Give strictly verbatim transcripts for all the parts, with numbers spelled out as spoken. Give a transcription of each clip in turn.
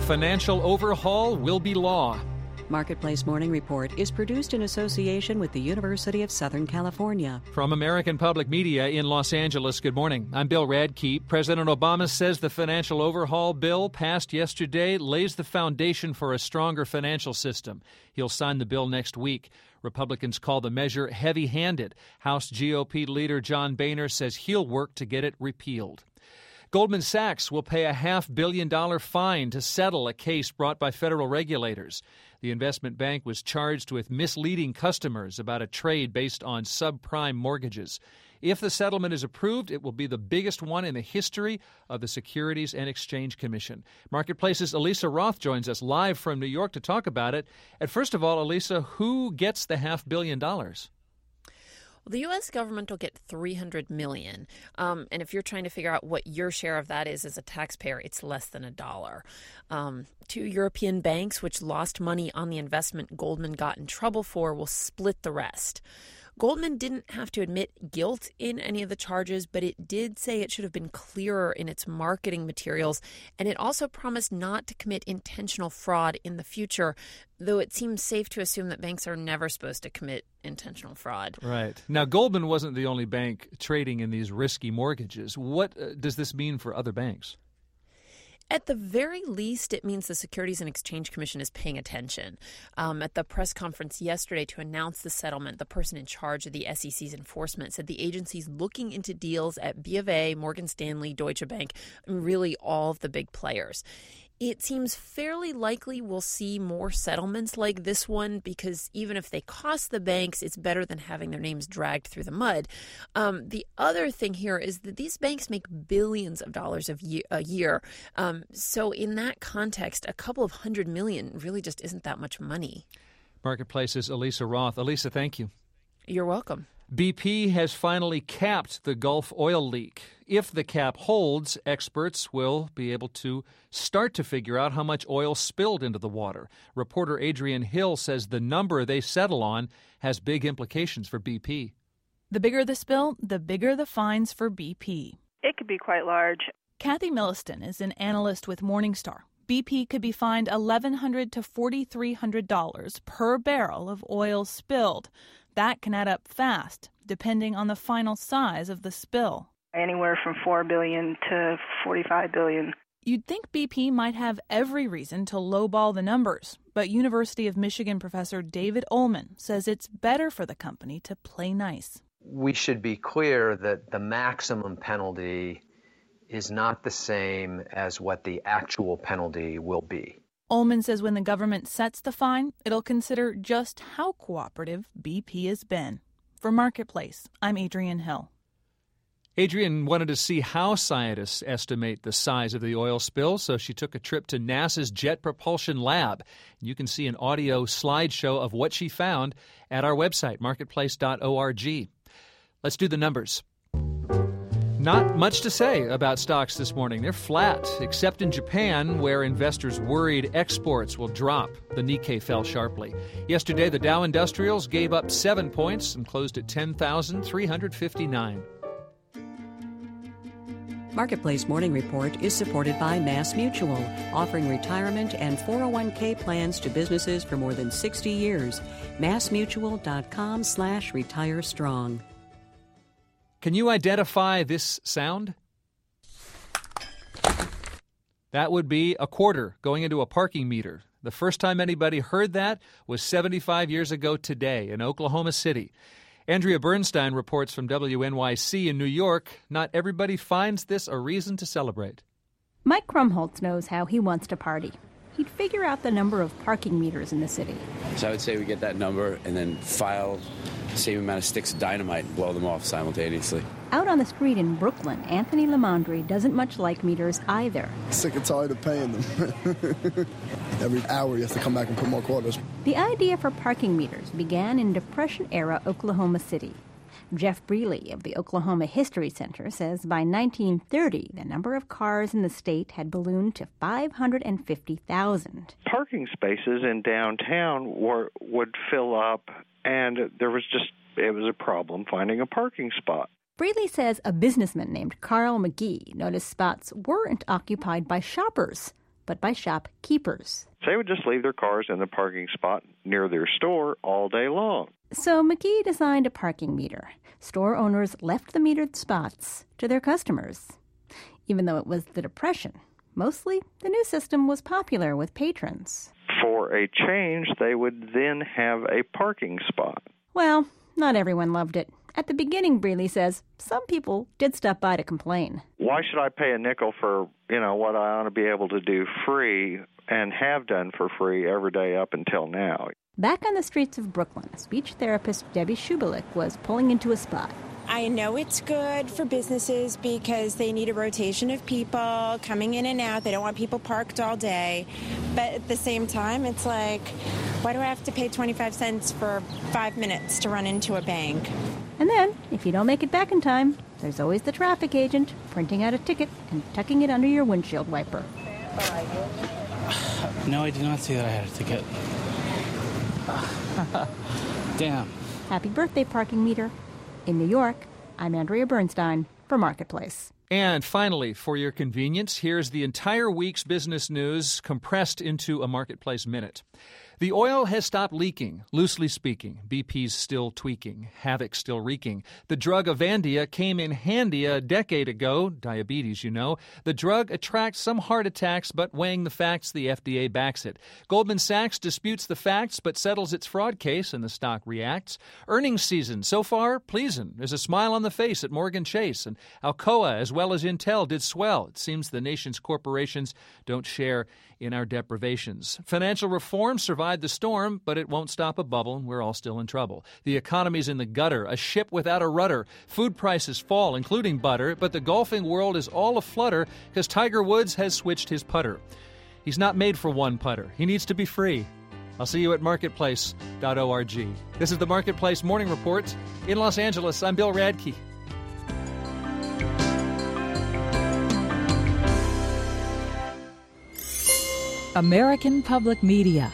financial overhaul will be law. Marketplace Morning Report is produced in association with the University of Southern California. From American Public Media in Los Angeles, good morning. I'm Bill Radke. President Obama says the financial overhaul bill passed yesterday lays the foundation for a stronger financial system. He'll sign the bill next week. Republicans call the measure heavy-handed. House G O P leader John Boehner says he'll work to get it repealed. Goldman Sachs will pay a half billion dollar fine to settle a case brought by federal regulators. The investment bank was charged with misleading customers about a trade based on subprime mortgages. If the settlement is approved, it will be the biggest one in the history of the Securities and Exchange Commission. Marketplace's Elisa Roth joins us live from New York to talk about it. And first of all, Elisa, who gets the half billion dollars? Well, the U S government will get three hundred million dollars. Um, and if you're trying to figure out what your share of that is as a taxpayer, it's less than a dollar. Um, two European banks, which lost money on the investment Goldman got in trouble for, will split the rest. Goldman didn't have to admit guilt in any of the charges, but it did say it should have been clearer in its marketing materials, and it also promised not to commit intentional fraud in the future, though it seems safe to assume that banks are never supposed to commit intentional fraud. Right. Now, Goldman wasn't the only bank trading in these risky mortgages. What uh, does this mean for other banks? At the very least, it means the Securities and Exchange Commission is paying attention. Um, at the press conference yesterday to announce the settlement, the person in charge of the S E C's enforcement said the agency's looking into deals at B of A, Morgan Stanley, Deutsche Bank, and really all of the big players. It seems fairly likely we'll see more settlements like this one because even if they cost the banks, it's better than having their names dragged through the mud. Um, the other thing here is that these banks make billions of dollars of ye- a year. Um, so in that context, a couple of hundred million really just isn't that much money. Marketplace's Elisa Roth. Elisa, thank you. You're welcome. B P has finally capped the Gulf oil leak. If the cap holds, experts will be able to start to figure out how much oil spilled into the water. Reporter Adrian Hill says the number they settle on has big implications for B P. The bigger the spill, the bigger the fines for B P. It could be quite large. Kathy Milliston is an analyst with Morningstar. B P could be fined eleven hundred dollars to four thousand three hundred dollars per barrel of oil spilled. That can add up fast, depending on the final size of the spill. Anywhere from four billion dollars to forty-five billion dollars. You'd think B P might have every reason to lowball the numbers, but University of Michigan professor David Ullman says it's better for the company to play nice. We should be clear that the maximum penalty is not the same as what the actual penalty will be. Ullman says when the government sets the fine, it'll consider just how cooperative B P has been. For Marketplace, I'm Adrian Hill. Adrian wanted to see how scientists estimate the size of the oil spill, so she took a trip to NASA's Jet Propulsion Lab. You can see an audio slideshow of what she found at our website, marketplace dot org. Let's do the numbers. Not much to say about stocks this morning. They're flat, except in Japan, where investors worried exports will drop. The Nikkei fell sharply. Yesterday, the Dow Industrials gave up seven points and closed at ten thousand three hundred fifty-nine. Marketplace Morning Report is supported by MassMutual, offering retirement and four oh one k plans to businesses for more than sixty years. MassMutual.com slash retire strong. Can you identify this sound? That would be a quarter going into a parking meter. The first time anybody heard that was seventy-five years ago today in Oklahoma City. Andrea Bernstein reports from W N Y C in New York. Not everybody finds this a reason to celebrate. Mike Krumholtz knows how he wants to party. He'd figure out the number of parking meters in the city. So I would say we get that number and then file the same amount of sticks of dynamite and blow them off simultaneously. Out on the street in Brooklyn, Anthony Lamondre doesn't much like meters either. Sick and tired of paying them. Every hour you have to come back and put more quarters. The idea for parking meters began in Depression-era Oklahoma City. Jeff Brealey of the Oklahoma History Center says by nineteen thirty, the number of cars in the state had ballooned to five hundred fifty thousand. Parking spaces in downtown were would fill up, and there was just, it was a problem finding a parking spot. Brealey says a businessman named Carl McGee noticed spots weren't occupied by shoppers, but by shopkeepers. They would just leave their cars in the parking spot near their store all day long. So McGee designed a parking meter. Store owners left the metered spots to their customers. Even though it was the Depression, mostly the new system was popular with patrons. For a change, they would then have a parking spot. Well, not everyone loved it. At the beginning, Brealey says, some people did stop by to complain. Why should I pay a nickel for, you know, what I ought to be able to do free and have done for free every day up until now? Back on the streets of Brooklyn, speech therapist Debbie Shubelik was pulling into a spot. I know it's good for businesses because they need a rotation of people coming in and out. They don't want people parked all day. But at the same time, it's like, why do I have to pay twenty-five cents for five minutes to run into a bank? And then, if you don't make it back in time, there's always the traffic agent printing out a ticket and tucking it under your windshield wiper. No, I did not see that I had a ticket. Damn. Happy birthday, parking meter. In New York, I'm Andrea Bernstein for Marketplace. And finally, for your convenience, here's the entire week's business news compressed into a Marketplace minute. The oil has stopped leaking, loosely speaking. B P's still tweaking, havoc still wreaking. The drug Avandia came in handy a decade ago, diabetes, you know. The drug attracts some heart attacks, but weighing the facts, the F D A backs it. Goldman Sachs disputes the facts, but settles its fraud case, and the stock reacts. Earnings season, so far, pleasing. There's a smile on the face at Morgan Chase, and Alcoa, as well as Intel, did swell. It seems the nation's corporations don't share in our deprivations. Financial reform survived the storm, but it won't stop a bubble, and we're all still in trouble. The economy's in the gutter, a ship without a rudder. Food prices fall, including butter, but the golfing world is all aflutter because Tiger Woods has switched his putter. He's not made for one putter. He needs to be free. I'll see you at marketplace dot org. This is the Marketplace Morning Report. In Los Angeles, I'm Bill Radke. American Public Media.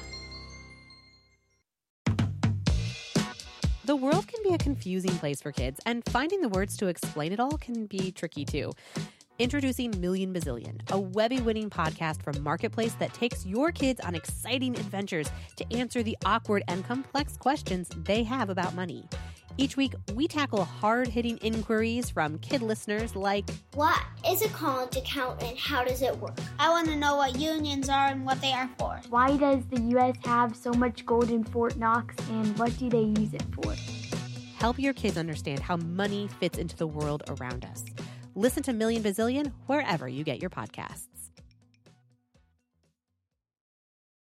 The world can be a confusing place for kids, and finding the words to explain it all can be tricky too. Introducing Million Bazillion, a Webby-winning podcast from Marketplace that takes your kids on exciting adventures to answer the awkward and complex questions they have about money. Each week, we tackle hard-hitting inquiries from kid listeners like, what is a college account and how does it work? I want to know what unions are and what they are for. Why does the U S have so much gold in Fort Knox and what do they use it for? Help your kids understand how money fits into the world around us. Listen to Million Bazillion wherever you get your podcasts.